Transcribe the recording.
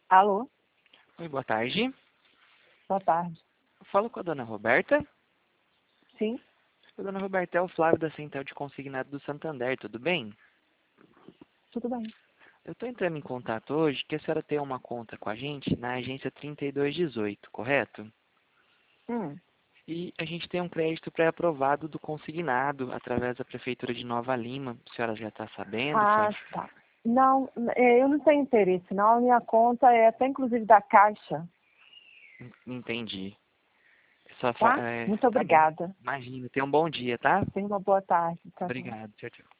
Alô? Oi, boa tarde. Boa tarde. Falo com a dona Roberta. Sim, A dona Roberta é o Flávio da Central de Consignado do Santander, tudo bem? tudo bem. Eu estou entrando em contato hoje que a senhora tem uma conta com a gente na agência 3218, correto? Hum. E a gente tem um crédito pré-aprovado do consignado através da Prefeitura de Nova Lima. A senhora já está sabendo? Ah, tá. Não, eu não tenho interesse, não. A minha conta é até inclusive da Caixa, Entendi. Só tá? Muito tá bom. obrigada. Imagina. Tenha um bom dia, tá? Tenha uma boa tarde. Tchau, tchau. Obrigado. Tchau, tchau.